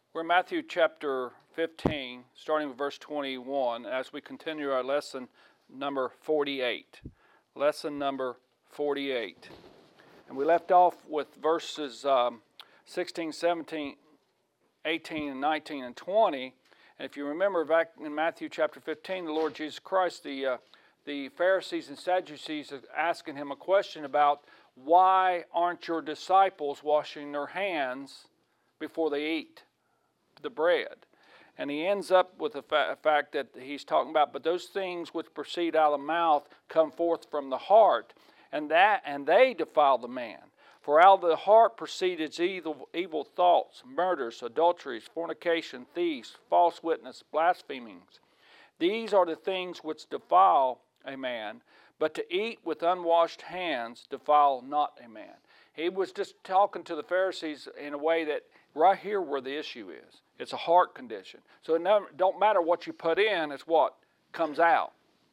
We're in Matthew chapter 15, starting with verse 21, as we continue our lesson number 48. Lesson number 48. And we left off with verses 16, 17, 18, and 19, and 20. And if you remember back in Matthew chapter 15, the Lord Jesus Christ, the Pharisees and Sadducees are asking him a question about why aren't your disciples washing their hands before they eat the bread. And he ends up with the fact that he's talking about, but those things which proceed out of the mouth come forth from the heart, and they defile the man. For out of the heart proceeds evil thoughts, murders, adulteries, fornication, thieves, false witness, blasphemings. These are the things which defile a man, but to eat with unwashed hands defile not a man. He was just talking to the Pharisees in a way that right here where the issue is. It's a heart condition. So it don't matter what you put in, it's what comes out.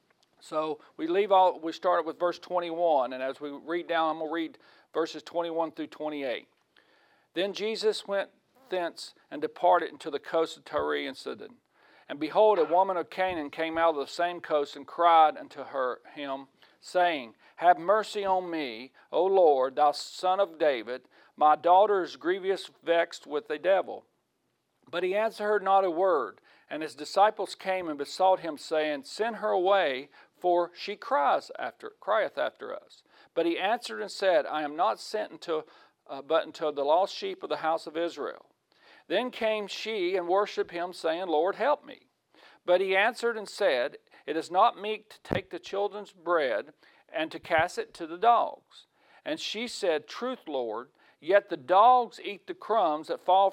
So we started with verse 21, and as we read down, I'm going to read verses 21 through 28. Then Jesus went thence and departed into the coast of Tyre and Sidon. And behold, a woman of Canaan came out of the same coast and cried unto him, saying, Have mercy on me, O Lord, thou son of David. My daughter is grievously vexed with a devil. But he answered her not a word. And his disciples came and besought him, saying, Send her away, for she crieth after us. But he answered and said, I am not sent but unto the lost sheep of the house of Israel. Then came she and worshipped him, saying, Lord, help me. But he answered and said, It is not meet to take the children's bread and to cast it to the dogs. And she said, Truth, Lord, yet the dogs eat the crumbs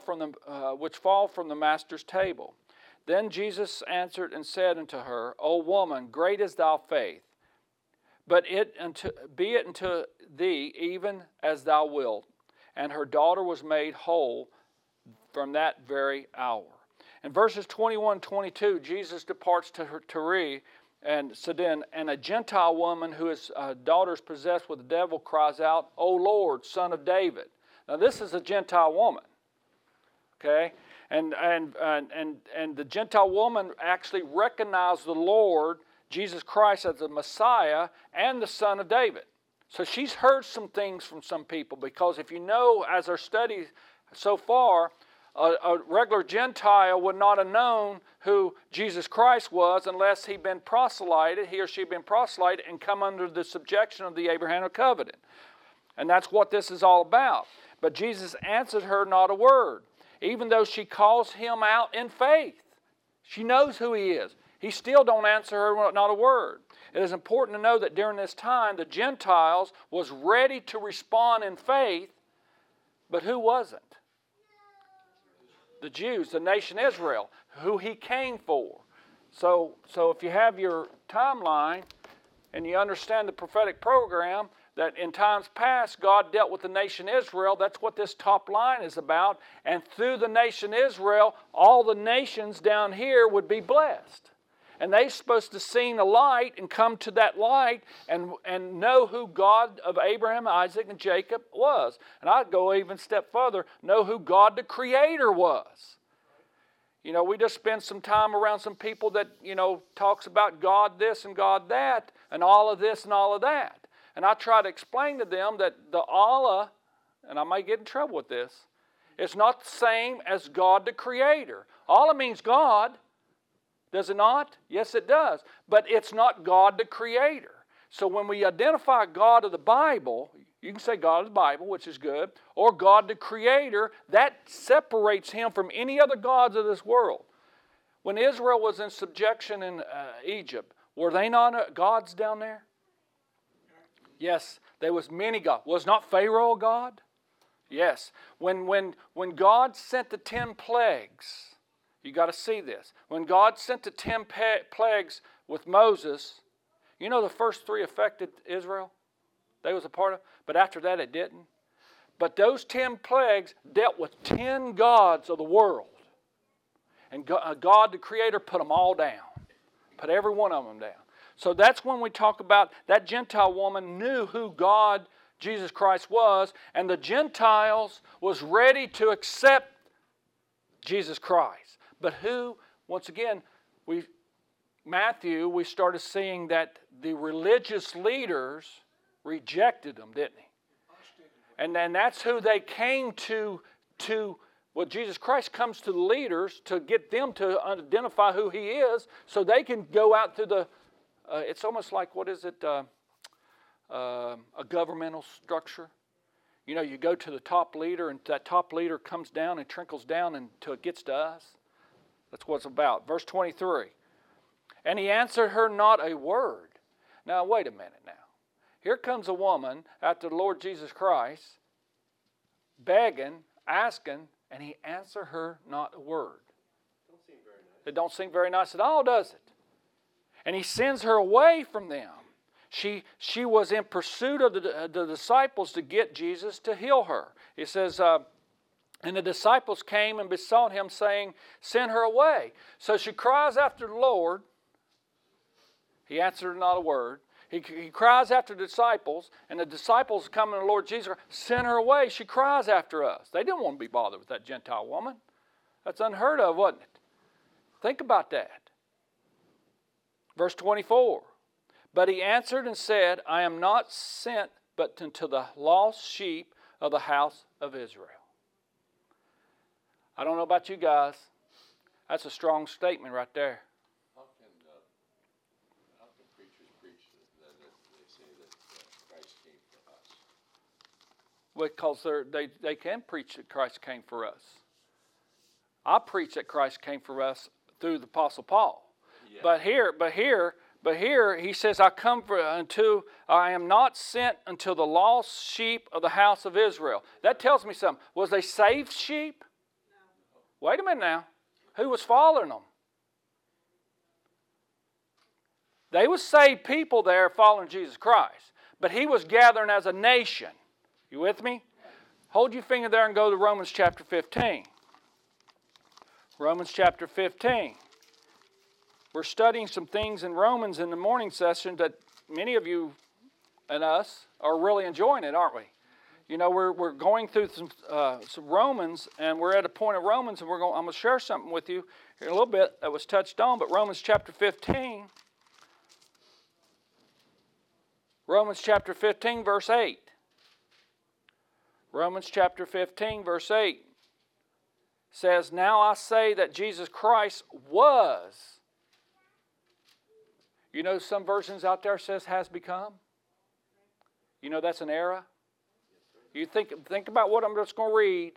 which fall from the master's table. Then Jesus answered and said unto her, O woman, great is thy faith, but be it unto thee even as thou wilt. And her daughter was made whole from that very hour. In verses 21 and 22, Jesus departs to Tyre and Sidon, and a Gentile woman whose daughter is possessed with the devil cries out, O Lord, Son of David. Now this is a Gentile woman, okay? And the Gentile woman actually recognized the Lord, Jesus Christ, as the Messiah and the Son of David. So she's heard some things from some people, because if you know, as our study so far, a regular Gentile would not have known who Jesus Christ was unless he or she had been proselyted and come under the subjection of the Abrahamic covenant. And that's what this is all about. But Jesus answered her not a word, even though she calls him out in faith. She knows who he is. He still don't answer her not a word. It is important to know that during this time, the Gentiles was ready to respond in faith, but who wasn't? The Jews, the nation Israel, who he came for. So if you have your timeline and you understand the prophetic program, that in times past God dealt with the nation Israel. That's what this top line is about. And through the nation Israel, all the nations down here would be blessed. And they're supposed to see the light and come to that light and know who God of Abraham, Isaac, and Jacob was. And I'd go even a step further, know who God the Creator was. You know, we just spend some time around some people that, talks about God this and God that, and all of this and all of that. And I try to explain to them that the Allah, and I may get in trouble with this, it's not the same as God the Creator. Allah means God. Does it not? Yes, it does. But it's not God the Creator. So when we identify God of the Bible, you can say God of the Bible, which is good, or God the Creator, that separates him from any other gods of this world. When Israel was in subjection in Egypt, were they not gods down there? Yes, there was many gods. Was not Pharaoh a god? Yes. When God sent the 10 plagues, you got to see this. When God sent the 10 plagues with Moses, the first 3 affected Israel. They was a part of it. But after that it didn't. But those 10 plagues dealt with 10 gods of the world. And God the Creator put them all down. Put every one of them down. So that's when we talk about that Gentile woman knew who God, Jesus Christ was, and the Gentiles was ready to accept Jesus Christ. But who, once again, Matthew, we started seeing that the religious leaders rejected him, didn't he? And then that's who they came to. Well, Jesus Christ comes to the leaders to get them to identify who he is so they can go out to the, it's almost like, what is it, a governmental structure. You know, you go to the top leader and that top leader comes down and trickles down until it gets to us. That's what it's about. Verse 23. And he answered her not a word. Now, wait a minute now. Here comes a woman after the Lord Jesus Christ, begging, asking, and he answered her not a word. Don't seem very nice. It don't seem very nice at all, does it? And he sends her away from them. She was in pursuit of the disciples to get Jesus to heal her. It says, and the disciples came and besought him, saying, send her away. So she cries after the Lord. He answered not a word. He cries after the disciples, and the disciples come to the Lord Jesus, send her away. She cries after us. They didn't want to be bothered with that Gentile woman. That's unheard of, wasn't it? Think about that. Verse 24. But he answered and said, I am not sent but unto the lost sheep of the house of Israel. I don't know about you guys. That's a strong statement right there. How can preachers preach that they say that Christ came for us? Because they can preach that Christ came for us. I preach that Christ came for us through the Apostle Paul. Yeah. But here he says, I am not sent unto the lost sheep of the house of Israel. That tells me something. Was they saved sheep? No. Wait a minute now. Who was following them? They were saved people there following Jesus Christ. But he was gathering as a nation. You with me? Hold your finger there and go to Romans chapter 15. Romans chapter 15. We're studying some things in Romans in the morning session that many of you and us are really enjoying it, aren't we? You know, we're going through some Romans, and we're at a point of Romans, and I'm going to share something with you here in a little bit that was touched on. But Romans chapter 15, verse 8. Romans chapter 15, verse 8 says, now I say that Jesus Christ was. You know, some versions out there says has become. You know that's an era. You think about what I'm just going to read.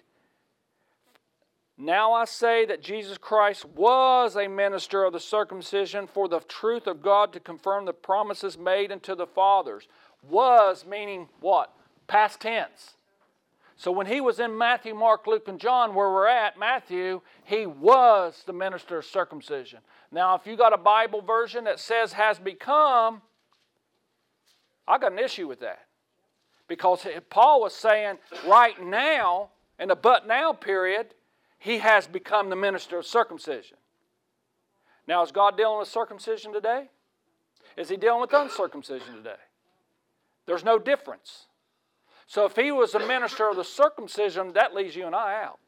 Now I say that Jesus Christ was a minister of the circumcision for the truth of God to confirm the promises made unto the fathers. Was meaning what? Past tense. So when he was in Matthew, Mark, Luke, and John, where we're at, Matthew, he was the minister of circumcision. Now, if you got a Bible version that says has become, I got an issue with that. Because Paul was saying right now, in the but now period, he has become the minister of circumcision. Now, is God dealing with circumcision today? Is he dealing with uncircumcision today? There's no difference. So if he was a minister of the circumcision, that leaves you and I out.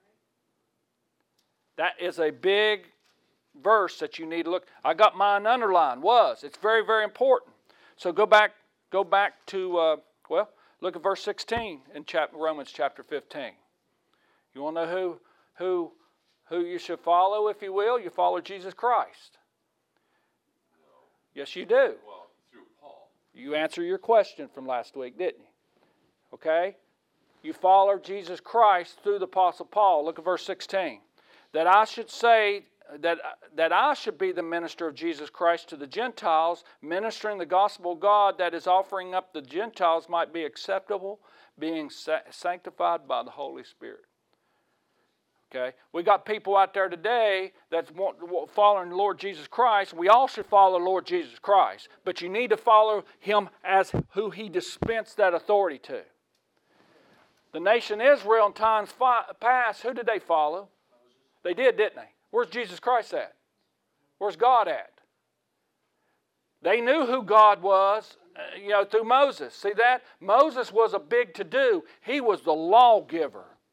That is a big verse that you need to look. I got mine underlined, was. It's very, very important. So go back to, look at verse 16 in Romans chapter 15. You want to know who you should follow, if you will? You follow Jesus Christ. No. Yes, you do. Well, through Paul. You answered your question from last week, didn't you? Okay? You follow Jesus Christ through the Apostle Paul. Look at verse 16. That I should say that I should be the minister of Jesus Christ to the Gentiles, ministering the gospel of God, that is offering up the Gentiles might be acceptable, being sanctified by the Holy Spirit. Okay? We got people out there today that's following the Lord Jesus Christ. We all should follow the Lord Jesus Christ. But you need to follow him as who he dispensed that authority to. The nation Israel in times past, who did they follow? They did, didn't they? Where's Jesus Christ at? Where's God at? They knew who God was, through Moses. See that? Moses was a big to-do. He was the lawgiver.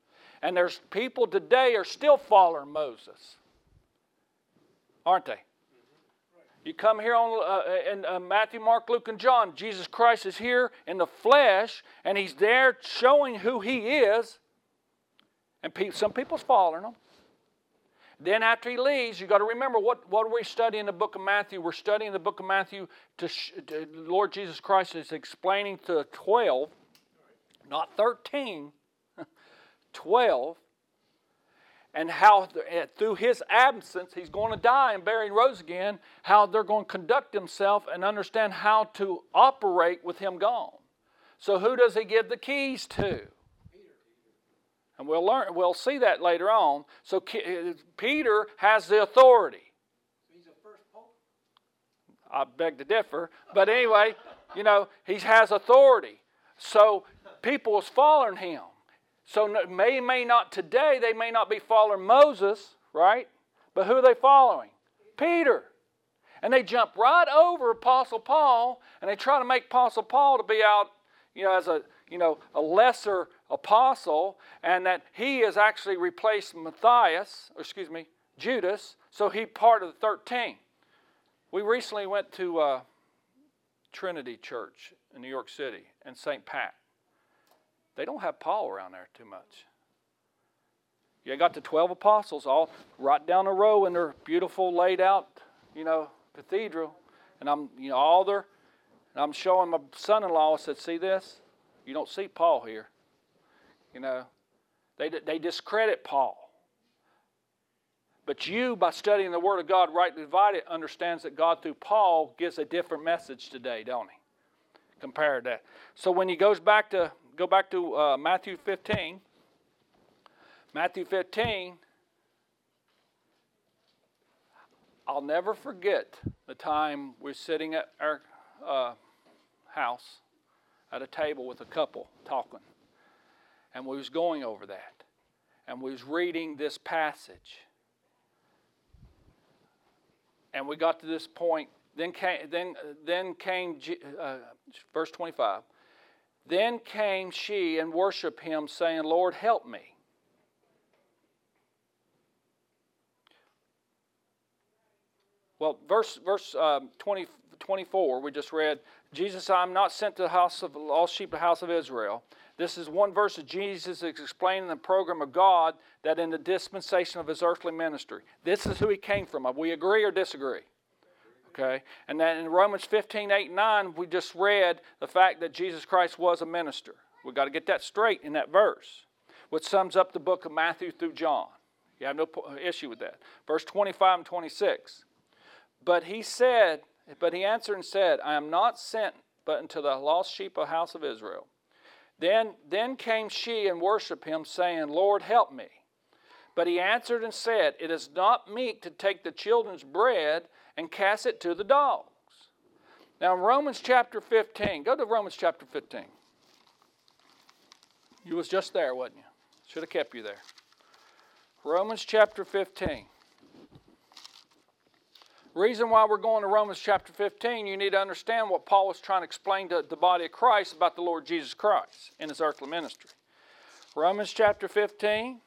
And there's people today are still following Moses. Aren't they? You come here in Matthew, Mark, Luke, and John. Jesus Christ is here in the flesh, and He's there showing who He is. And some people's following Him. Then after He leaves, you've got to remember, what are we studying in the book of Matthew? We're studying the book of Matthew to Lord Jesus Christ is explaining to 12, not 13, 12, and how through His absence, He's going to die and bury and rose again, how they're going to conduct themselves and understand how to operate with Him gone. So who does He give the keys to? And we'll see that later on. So Peter has the authority. He's the first pope? I beg to differ. But anyway, he has authority. So people is following him. So may not today, they may not be following Moses, right? But who are they following? Peter. And they jump right over Apostle Paul, and they try to make Apostle Paul to be out, as a lesser apostle, and that he has actually replaced Judas, so he part of the 13. We recently went to Trinity Church in New York City and St. Pat. They don't have Paul around there too much. You got the 12 apostles all right down the row in their beautiful laid out, cathedral, and I'm showing my son-in-law. I said, "See this? You don't see Paul here." They discredit Paul. But you, by studying the Word of God, rightly divided, understands that God through Paul gives a different message today, don't He? Compared to that. So when he go back to Matthew 15. Matthew 15. I'll never forget the time we're sitting at our house at a table with a couple talking. And we was going over that. And we was reading this passage. And we got to this point. Then came verse 25. Then came she and worshipped Him, saying, "Lord, help me." Well, verse 24, we just read, Jesus, I am not sent to the house of the lost sheep, the house of Israel. This is one verse of Jesus is explaining the program of God that in the dispensation of His earthly ministry. This is who He came from. We agree or disagree? Okay. And then in Romans 15, 8, and 9, we just read the fact that Jesus Christ was a minister. We've got to get that straight in that verse, which sums up the book of Matthew through John. You have no issue with that. Verse 25 and 26. But he answered and said, I am not sent but unto the lost sheep of the house of Israel. Then came she and worshipped Him, saying, Lord, help me. But he answered and said, it is not meet to take the children's bread and cast it to the dogs. Now in Romans chapter 15, go to Romans chapter 15. You was just there, wasn't you? Should have kept you there. Romans chapter 15. Reason why we're going to Romans chapter 15, you need to understand what Paul was trying to explain to the body of Christ about the Lord Jesus Christ in His earthly ministry. Romans chapter 15,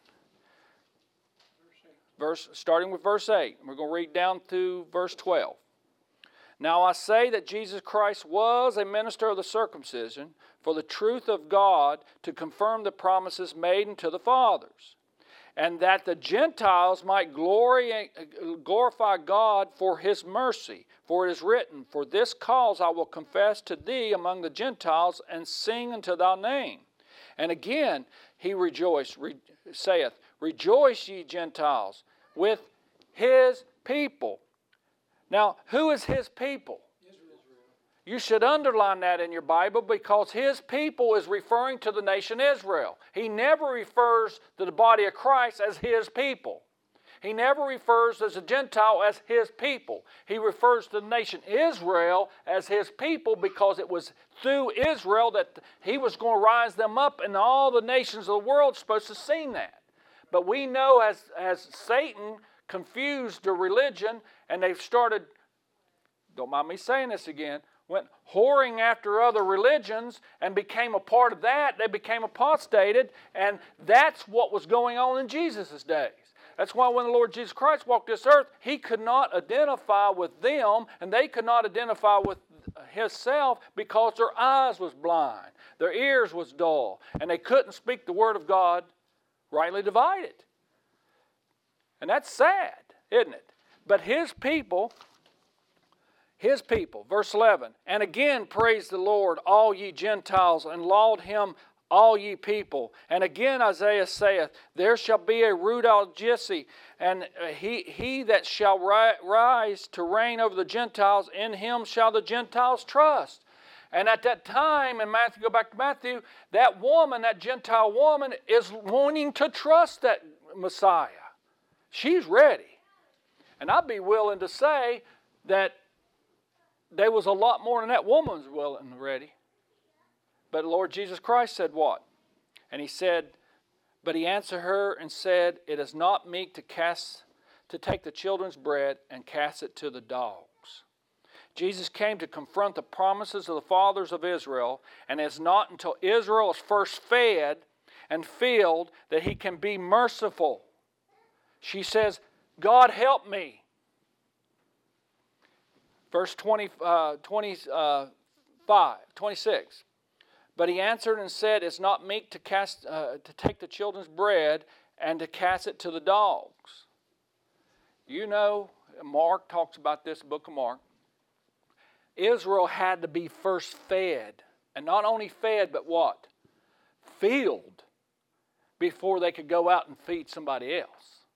starting with verse 8. We're going to read down to verse 12. Now I say that Jesus Christ was a minister of the circumcision for the truth of God to confirm the promises made unto the fathers, and that the Gentiles might glorify God for His mercy. For it is written, For this cause I will confess to thee among the Gentiles, and sing unto thy name. And again he saith, Rejoice, ye Gentiles, with His people. Now, who is His people? You should underline that in your Bible, because His people is referring to the nation Israel. He never refers to the body of Christ as His people. He never refers as a Gentile as His people. He refers to the nation Israel as His people, because it was through Israel that He was going to rise them up, and all the nations of the world are supposed to sing that. But we know as Satan confused the religion, and they've started, don't mind me saying this again, went whoring after other religions and became a part of that. They became apostated, and that's what was going on in Jesus' days. That's why when the Lord Jesus Christ walked this earth, He could not identify with them, and they could not identify with Himself because their eyes was blind, their ears was dull, and they couldn't speak the Word of God rightly divided. And that's sad, isn't it? But His people, verse 11, and again praise the Lord, all ye Gentiles, and laud Him, all ye people. And again Isaiah saith, there shall be a root out of Jesse, and he that shall rise to reign over the Gentiles, in Him shall the Gentiles trust. And at that time, in Matthew, go back to Matthew, that woman, that Gentile woman, is wanting to trust that Messiah. She's ready. And I'd be willing to say that there was a lot more than that woman was willing and ready. But the Lord Jesus Christ said what? And He said, but He answered her and said, it is not meet to take the children's bread and cast it to the dogs. Jesus came to confront the promises of the fathers of Israel, and it's not until Israel is first fed and filled that He can be merciful. She says, God help me. Verse 26. But He answered and said, it's not meet to take the children's bread and to cast it to the dogs. You know, Mark talks about this, book of Mark. Israel had to be first fed. And not only fed, but what? Filled. Before they could go out and feed somebody else.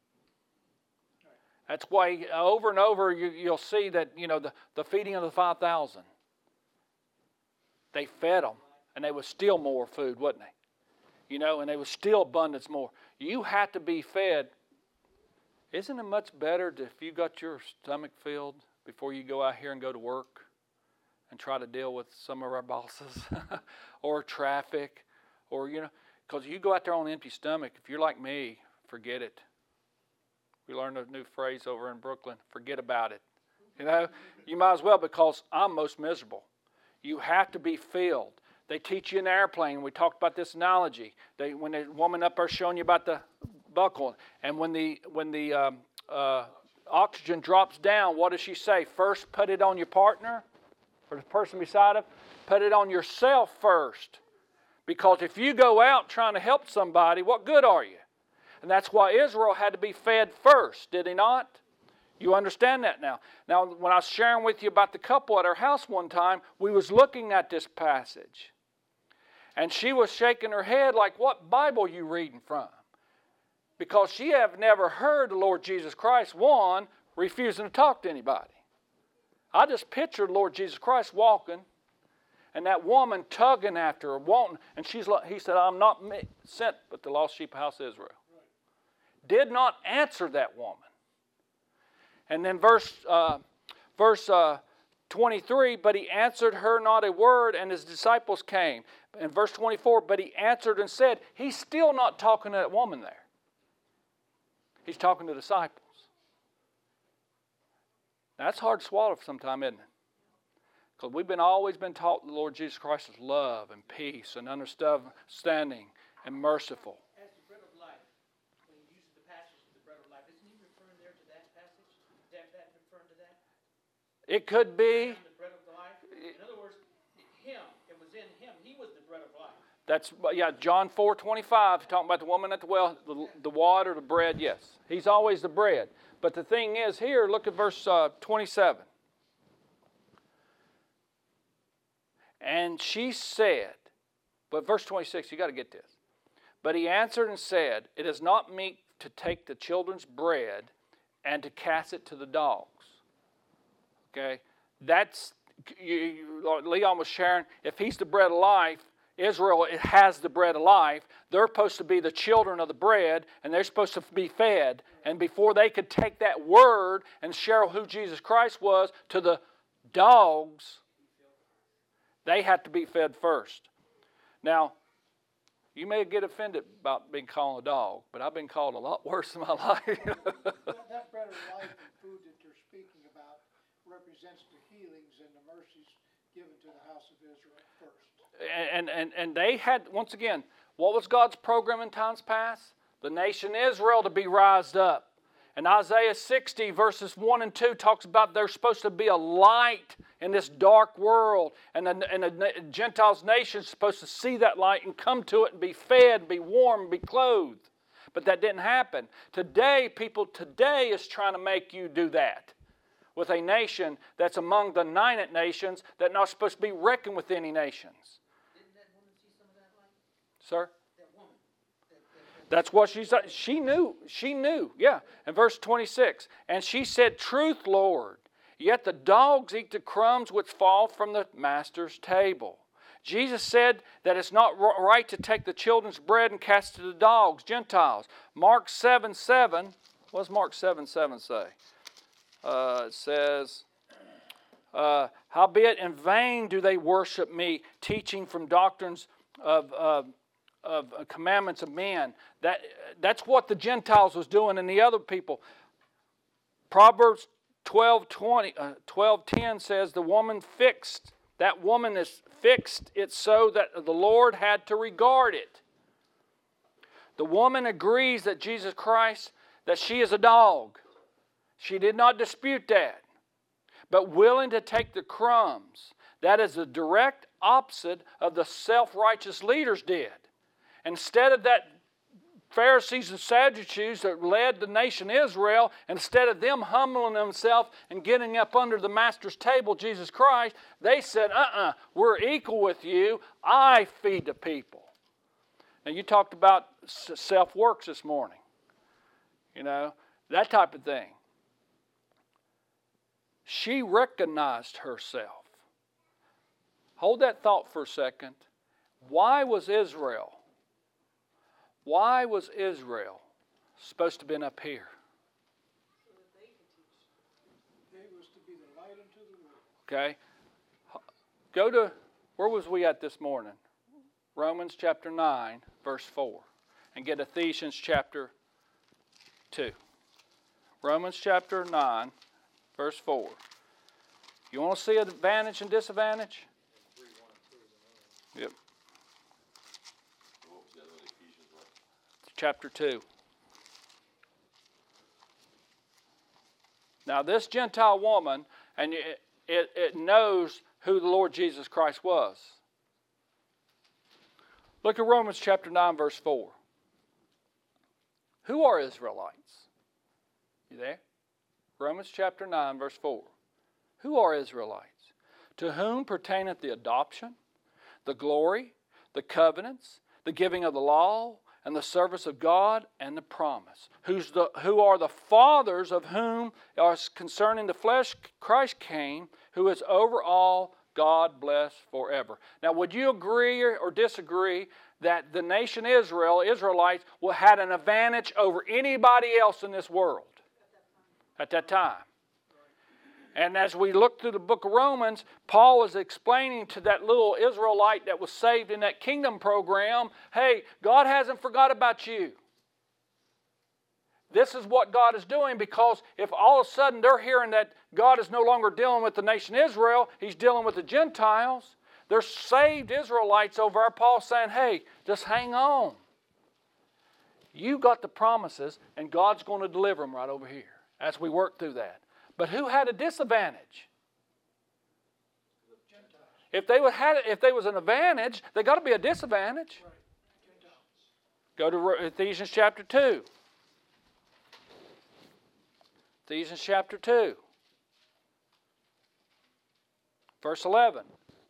That's why over and over you'll see that, you know, the feeding of the 5,000. They fed them. And they was still more food, wasn't they? You know, and there was still abundance more. You had to be fed. Isn't it much better if you got your stomach filled before you go out here and go to work and try to deal with some of our bosses or traffic, or, you know, because you go out there on an empty stomach, if you're like me, forget it. We learned a new phrase over in Brooklyn, forget about it. You know, you might as well, because I'm most miserable. You have to be filled. They teach you in the airplane. We talked about this analogy. When the woman up there showing you about the buckle, and when the oxygen drops down, what does she say? First, put it on your partner or the person beside him. Put it on yourself first, because if you go out trying to help somebody, what good are you? And that's why Israel had to be fed first, did he not? You understand that now. Now, when I was sharing with you about the couple at our house one time, we was looking at this passage. And she was shaking her head like, what Bible are you reading from? Because she have never heard the Lord Jesus Christ, one, refusing to talk to anybody. I just pictured Lord Jesus Christ walking, and that woman tugging after her, wanting, and he said, I'm not sent but the lost sheep of the house of Israel. Did not answer that woman. And then verse 23, but He answered her not a word, and His disciples came. In verse 24, but He answered and said, He's still not talking to that woman there. He's talking to the disciples. That's hard to swallow sometimes, isn't it? Because we've always been taught the Lord Jesus Christ is love and peace and understanding and merciful. As the bread of life, when he uses the passage of the bread of life, isn't he referring there to that passage? That referring to that? It could be. The bread of life? In other words, Him, it was in Him. He was the bread of life. That's, yeah, John 4:25, talking about the woman at the well, the water, the bread, yes. He's always the bread. But the thing is here, look at verse 27. And she said, but verse 26, you got to get this. But He answered and said, it is not meet to take the children's bread and to cast it to the dogs. Okay? That's, Leon was sharing, if He's the bread of life, Israel has the bread of life. They're supposed to be the children of the bread, and they're supposed to be fed. And before they could take that word and share who Jesus Christ was to the dogs, they had to be fed first. Now, you may get offended about being called a dog, but I've been called a lot worse in my life. That bread of life and food that they're speaking about represents the healings and the mercies given to the house of Israel first. And they had, once again, what was God's program in times past? The nation Israel to be raised up. And Isaiah 60 verses 1 and 2 talks about there's supposed to be a light in this dark world. And the Gentiles nation is supposed to see that light and come to it and be fed, be warm, be clothed. But that didn't happen. Today, people today is trying to make you do that with a nation that's among the 9 nations that's not supposed to be reckoned with any nations. Didn't that woman see some of that light? Sir? That woman. That's what she said. She knew. Yeah. In verse 26, and she said, "Truth, Lord, yet the dogs eat the crumbs which fall from the master's table." Jesus said that it's not right to take the children's bread and cast it to the dogs, Gentiles. Mark 7:7, what does Mark 7:7 say? It says, "Howbeit in vain do they worship me, teaching from doctrines of commandments of men." That's what the Gentiles was doing and the other people. Proverbs 12:10 says the woman fixed. That woman is fixed it so that the Lord had to regard it. The woman agrees that Jesus Christ, that she is a dog. She did not dispute that, but willing to take the crumbs. That is the direct opposite of the self-righteous leaders did. Instead of that Pharisees and Sadducees that led the nation Israel, instead of them humbling themselves and getting up under the master's table, Jesus Christ, they said, we're equal with you. I feed the people. Now you talked about self-works this morning. You know, that type of thing. She recognized herself. Hold that thought for a second. Why was Israel supposed to have been up here? They was to be the light unto the world. Okay. Go to, where was we at this morning? Romans chapter 9, verse 4. And get Ephesians chapter 2. Romans chapter 9, verse 4. You want to see advantage and disadvantage? Yep. What was the other one, Ephesians what? Chapter 2. Now this Gentile woman, and it knows who the Lord Jesus Christ was. Look at Romans chapter 9, verse 4. Who are Israelites? You there? Romans chapter 9, verse 4. Who are Israelites? To whom pertaineth the adoption, the glory, the covenants, the giving of the law, and the service of God, and the promise. Who are the fathers of whom, concerning the flesh, Christ came, who is over all, God bless forever. Now, would you agree or disagree that the nation Israel, Israelites, had an advantage over anybody else in this world at that time? And as we look through the book of Romans, Paul is explaining to that little Israelite that was saved in that kingdom program, hey, God hasn't forgot about you. This is what God is doing, because if all of a sudden they're hearing that God is no longer dealing with the nation Israel, He's dealing with the Gentiles, there's saved Israelites over there. Paul saying, hey, just hang on. You got the promises, and God's going to deliver them right over here as we work through that. But who had a disadvantage? If they was an advantage, they got to be a disadvantage. Go to Ephesians chapter 2. Ephesians chapter 2. Verse 11.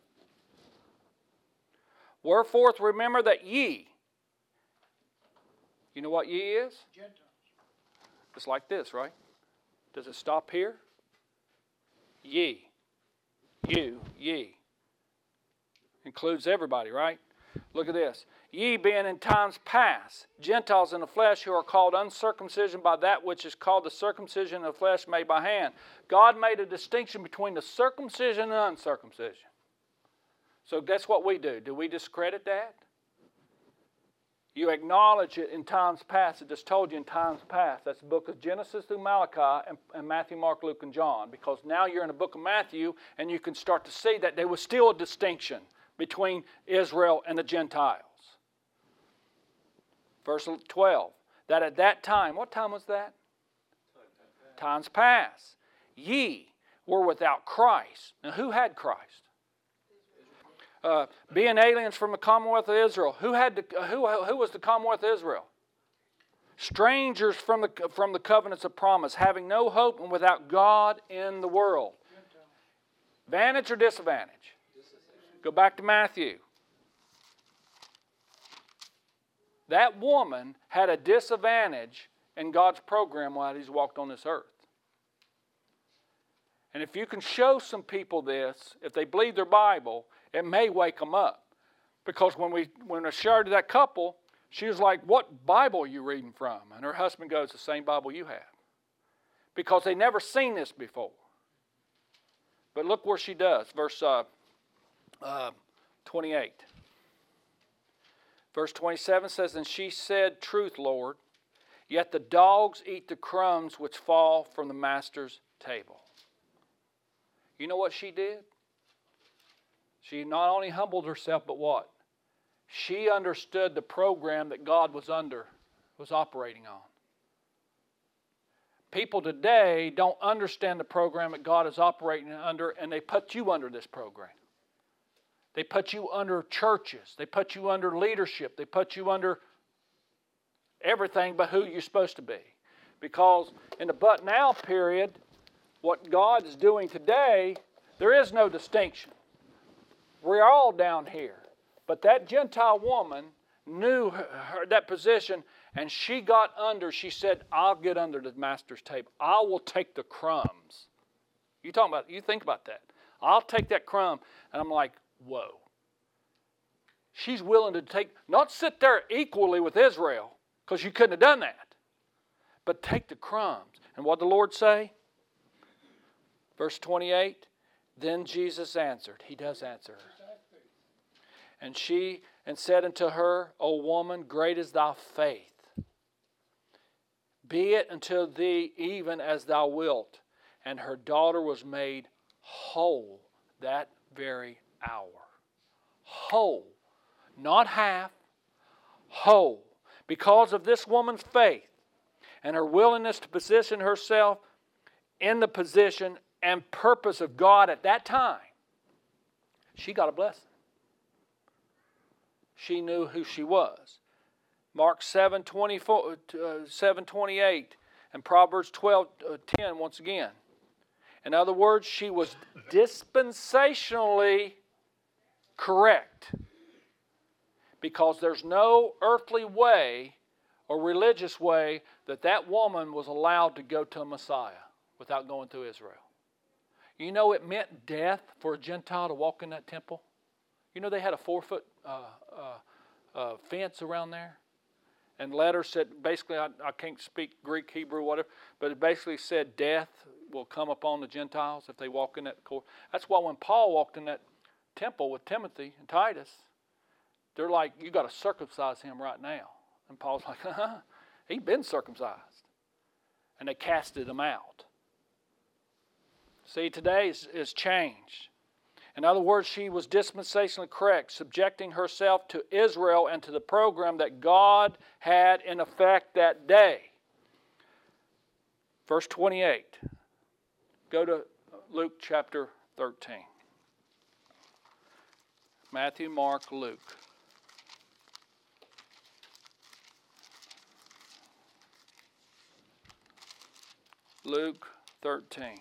Wherefore remember that ye. You know what ye is? Gentiles. It's like this, right? Does it stop here? Ye. You, ye. Includes everybody, right? Look at this. Ye being in times past, Gentiles in the flesh, who are called uncircumcision by that which is called the circumcision of the flesh made by hand. God made a distinction between the circumcision and uncircumcision. So that's what we do. Do we discredit that? You acknowledge it in times past. It just told you in times past. That's the book of Genesis through Malachi and Matthew, Mark, Luke, and John. Because now you're in the book of Matthew and you can start to see that there was still a distinction between Israel and the Gentiles. Verse 12. That at that time, what time was that? Times past. Ye were without Christ. Now who had Christ? Being aliens from the Commonwealth of Israel. Who was the Commonwealth of Israel? Strangers from the covenants of promise, having no hope and without God in the world. Advantage or disadvantage? Go back to Matthew. That woman had a disadvantage in God's program while He's walked on this earth. And if you can show some people this, if they believe their Bible, it may wake them up. Because when I shared to that couple, she was like, "What Bible are you reading from?" And her husband goes, "The same Bible you have." Because they never seen this before. But look where she does. Verse 28. Verse 27 says, "And she said, Truth, Lord, yet the dogs eat the crumbs which fall from the master's table." You know what she did? She not only humbled herself, but what? She understood the program that God was operating on. People today don't understand the program that God is operating under, and they put you under this program. They put you under churches. They put you under leadership. They put you under everything but who you're supposed to be. Because in the but now period, what God is doing today, there is no distinction. We're all down here. But that Gentile woman knew that position, and she got under. She said, "I'll get under the master's table. I will take the crumbs." You think about that. I'll take that crumb. And I'm like, whoa. She's willing to not sit there equally with Israel, because you couldn't have done that, but take the crumbs. And what did the Lord say? Verse 28, "Then Jesus answered." He does answer her. And said unto her, O woman, great is thy faith. Be it unto thee even as thou wilt. And her daughter was made whole that very hour. Whole. Not half. Whole. Because of this woman's faith and her willingness to position herself in the position and purpose of God at that time, she got a blessing. She knew who she was. Mark 7:28 and Proverbs 12:10 once again. In other words, she was dispensationally correct. Because there's no earthly way or religious way that woman was allowed to go to a Messiah without going through Israel. You know it meant death for a Gentile to walk in that temple? You know they had a 4-foot fence around there? And letters said, basically, I can't speak Greek, Hebrew, whatever, but it basically said death will come upon the Gentiles if they walk in that court. That's why when Paul walked in that temple with Timothy and Titus, they're like, you got to circumcise him right now. And Paul's like, he's been circumcised. And they casted him out. See, today is changed. In other words, she was dispensationally correct, subjecting herself to Israel and to the program that God had in effect that day. Verse 28. Go to Luke chapter 13. Matthew, Mark, Luke. Luke 13.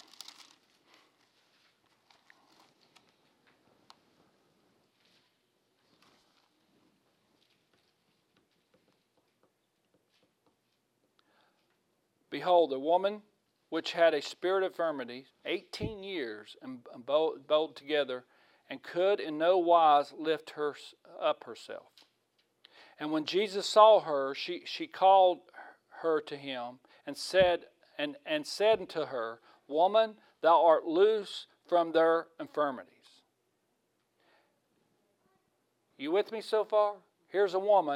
Behold, a woman which had a spirit of infirmity 18 years and bowed together, and could in no wise lift her up herself. And when Jesus saw her, she called her to him and said unto her, Woman, thou art loose from their infirmities. You with me so far? Here's a woman,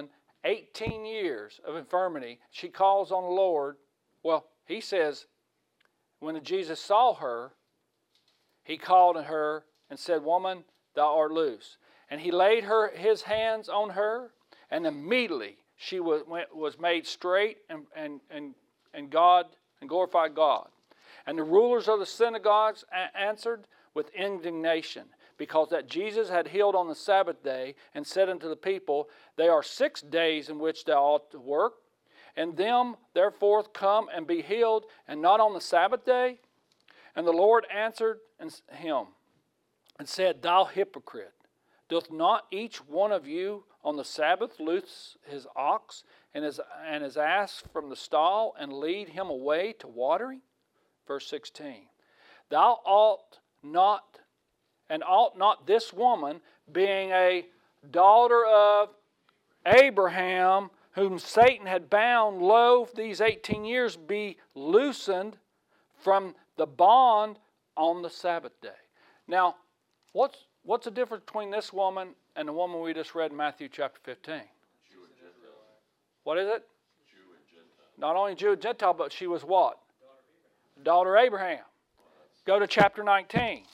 18 years of infirmity. She calls on the Lord. Well, he says, when Jesus saw her, he called on her and said, "Woman, thou art loose." And he laid his hands on her, and immediately she was made straight and glorified God. And the rulers of the synagogues answered with indignation, because that Jesus had healed on the Sabbath day, and said unto the people, "They are 6 days in which thou ought to work, and them therefore come and be healed, and not on the Sabbath day?" And the Lord answered him and said, "Thou hypocrite, doth not each one of you on the Sabbath loose his ox and his ass from the stall, and lead him away to watering?" Verse 16. "Thou ought not this woman, being a daughter of Abraham, whom Satan had bound low these 18 years, be loosened from the bond on the Sabbath day?" Now, what's the difference between this woman and the woman we just read in Matthew chapter 15? Jew and Gentile. What is it? Jew and Gentile. Not only Jew and Gentile, but she was what? Daughter of Abraham. Go to chapter 19.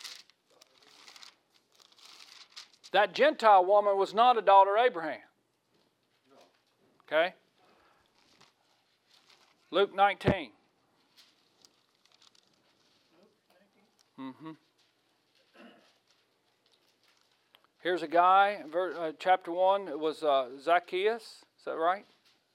That Gentile woman was not a daughter of Abraham. Okay? Luke 19. Here's a guy, chapter 1, it was Zacchaeus. Is that right?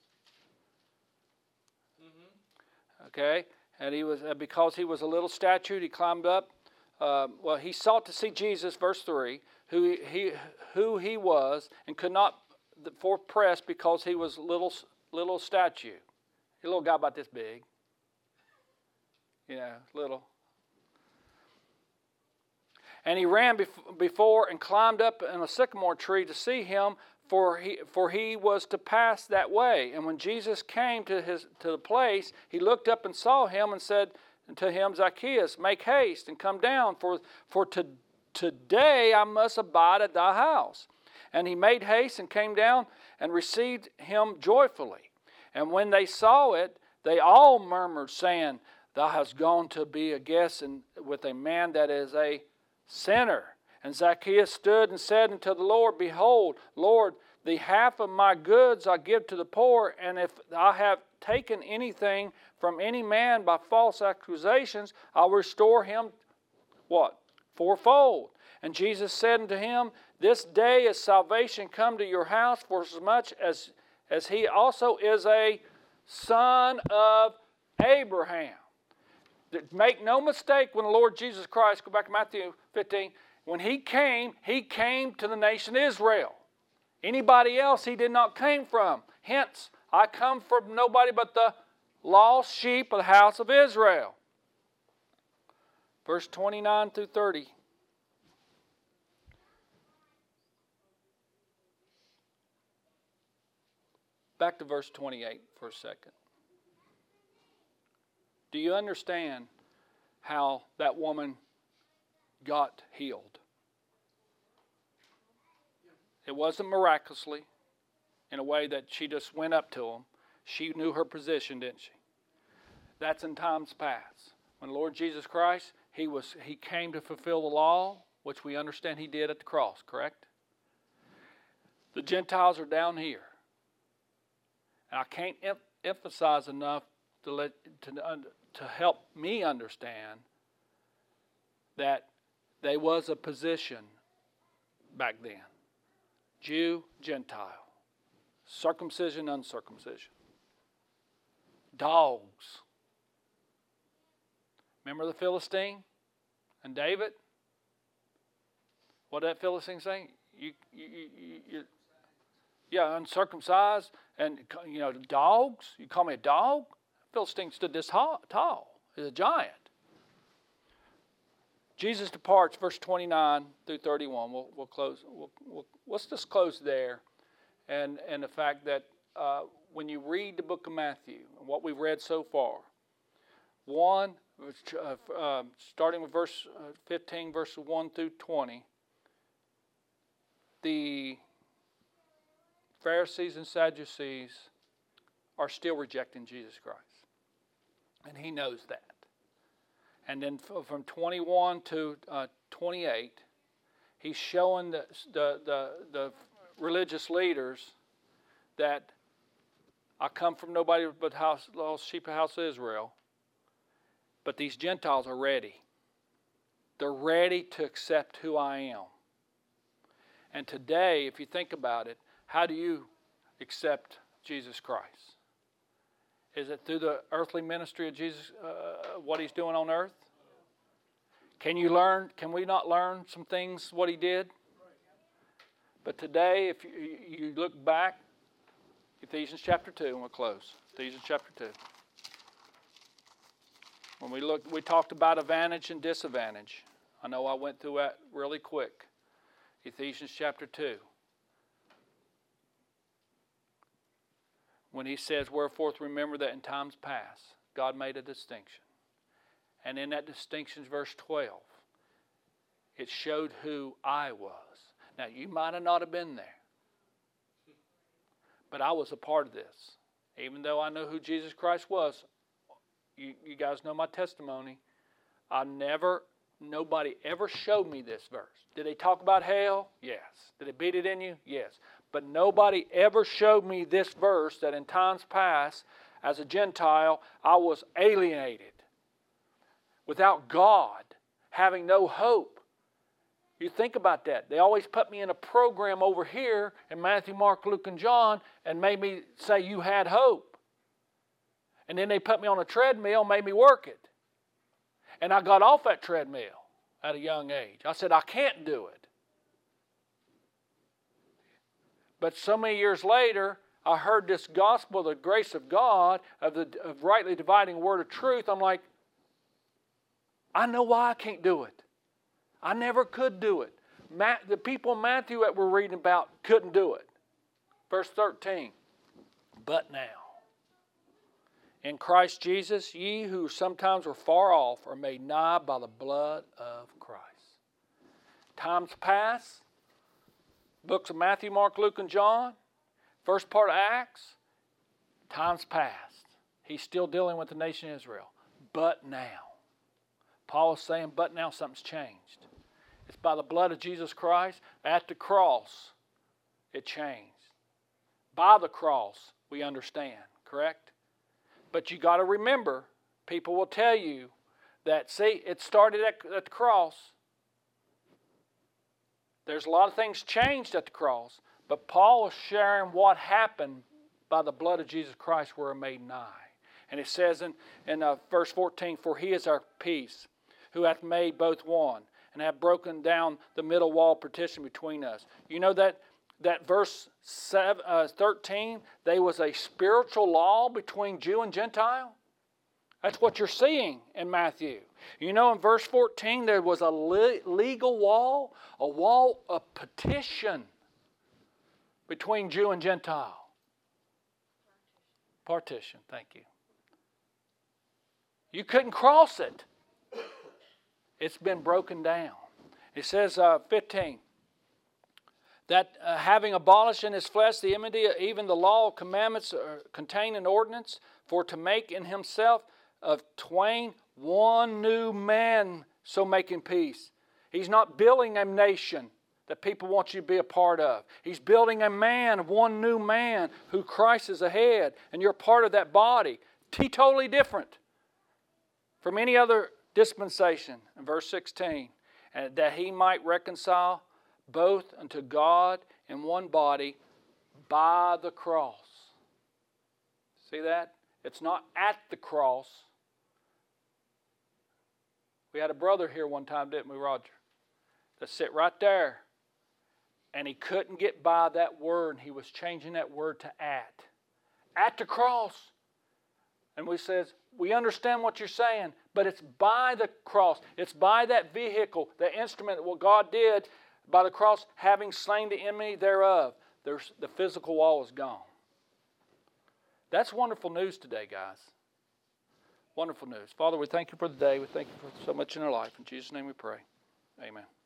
Okay, and he was because he was a little statued, he climbed up. He sought to see Jesus, verse 3, who he was, and could not press because he was little statue. A little guy about this big. Little. And he ran before and climbed up in a sycamore tree to see him, for he was to pass that way. And when Jesus came to the place, he looked up and saw him, and said to him, "Zacchaeus, make haste and come down, for today I must abide at thy house." And he made haste and came down and received him joyfully. And when they saw it, they all murmured, saying, "Thou hast gone to be a guest with a man that is a sinner." And Zacchaeus stood and said unto the Lord, "Behold, Lord, the half of my goods I give to the poor, and if I have taken anything from any man by false accusations, I'll restore him," what? "Fourfold." And Jesus said unto him, "This day is salvation come to your house, for as much as he also is a son of Abraham." Make no mistake, when the Lord Jesus Christ, go back to Matthew 15, when he came to the nation Israel. Anybody else he did not come from. Hence, I come from nobody but the lost sheep of the house of Israel. Verse 29 through 30. Back to verse 28 for a second. Do you understand how that woman got healed? It wasn't miraculously, in a way that she just went up to him. She knew her position, didn't she? That's in times past. When the Lord Jesus Christ, he came to fulfill the law, which we understand he did at the cross, correct? The Gentiles are down here. And I can't emphasize enough to help me understand that there was a position back then. Jew, Gentile. Circumcision, uncircumcision. Dogs. Remember the Philistine and David? What did that Philistine say? Uncircumcised and, dogs. You call me a dog? Philistine stood this tall. He's a giant. Jesus departs, verse 29 through 31. We'll close. Let's just close there, and the fact that when you read the book of Matthew, what we've read so far, starting with verse 15, verses 1 through 20, the Pharisees and Sadducees are still rejecting Jesus Christ. And he knows that. And then from 21 to 28, he's showing the religious leaders that I come from nobody but lost sheep of the house of Israel. But these Gentiles are ready. They're ready to accept who I am. And today, if you think about it, how do you accept Jesus Christ? Is it through the earthly ministry of Jesus, what He's doing on earth? Can we not learn some things, what He did? But today, if you look back, Ephesians chapter 2, and we'll close. Ephesians chapter 2. When we talked about advantage and disadvantage. I know I went through that really quick. Ephesians chapter 2. When he says, wherefore remember that in times past, God made a distinction. And in that distinction, verse 12, it showed who I was. Now, you might have not have been there. But I was a part of this. Even though I know who Jesus Christ was, you guys know my testimony. Nobody ever showed me this verse. Did they talk about hell? Yes. Did it beat it in you? Yes. But nobody ever showed me this verse that in times past, as a Gentile, I was alienated. Without God, having no hope. You think about that. They always put me in a program over here in Matthew, Mark, Luke, and John and made me say you had hope. And then they put me on a treadmill and made me work it. And I got off that treadmill at a young age. I said, I can't do it. But so many years later, I heard this gospel, the grace of God, of rightly dividing the word of truth. I'm like, I know why I can't do it. I never could do it. The people in Matthew that we're reading about couldn't do it. Verse 13. But now, in Christ Jesus, ye who sometimes were far off are made nigh by the blood of Christ. Times past, books of Matthew, Mark, Luke, and John, first part of Acts, times past. He's still dealing with the nation of Israel. But now. Paul is saying, but now something's changed. It's by the blood of Jesus Christ. At the cross, it changed. By the cross, we understand, correct? But you got to remember, people will tell you that, see, it started at the cross. There's a lot of things changed at the cross, but Paul is sharing what happened by the blood of Jesus Christ were made nigh. And it says in verse 14, for he is our peace, who hath made both one, and hath broken down the middle wall partition between us. You know that verse 13, there was a spiritual law between Jew and Gentile? That's what you're seeing in Matthew. You know, in verse 14, there was a legal wall, a wall of petition between Jew and Gentile. Partition, thank you. You couldn't cross it. It's been broken down. It says, 15, that having abolished in his flesh the enmity, even the law of commandments contained in ordinance, for to make in himself of twain one new man, so making peace. He's not building a nation that people want you to be a part of. He's building a man, one new man, who Christ is the head, and you're part of that body. Totally different from any other dispensation. In verse 16, and that he might reconcile both unto God in one body by the cross. See that? It's not at the cross. We had a brother here one time, didn't we, Roger? That sit right there. And he couldn't get by that word. And he was changing that word to at. At the cross. And we says, we understand what you're saying, but it's by the cross. It's by that vehicle, the instrument, what God did by the cross, having slain the enemy thereof. The physical wall is gone. That's wonderful news today, guys. Wonderful news. Father, we thank you for the day. We thank you for so much in our life. In Jesus' name we pray. Amen.